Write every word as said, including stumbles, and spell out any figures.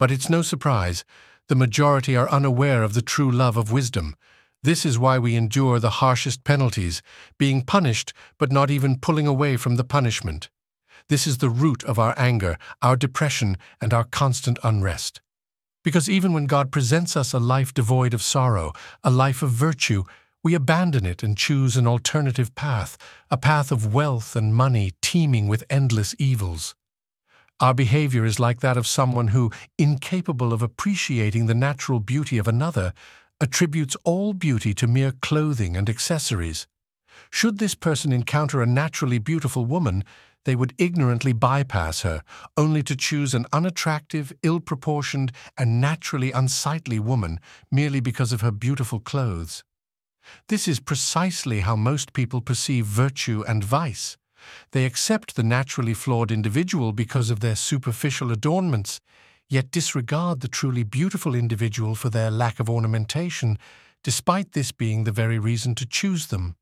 But it's no surprise. The majority are unaware of the true love of wisdom. This is why we endure the harshest penalties, being punished but not even pulling away from the punishment. This is the root of our anger, our depression, and our constant unrest. Because even when God presents us a life devoid of sorrow, a life of virtue, we abandon it and choose an alternative path, a path of wealth and money teeming with endless evils. Our behavior is like that of someone who, incapable of appreciating the natural beauty of another, attributes all beauty to mere clothing and accessories. Should this person encounter a naturally beautiful woman, they would ignorantly bypass her, only to choose an unattractive, ill-proportioned, and naturally unsightly woman merely because of her beautiful clothes. This is precisely how most people perceive virtue and vice. They accept the naturally flawed individual because of their superficial adornments, yet disregard the truly beautiful individual for their lack of ornamentation, despite this being the very reason to choose them.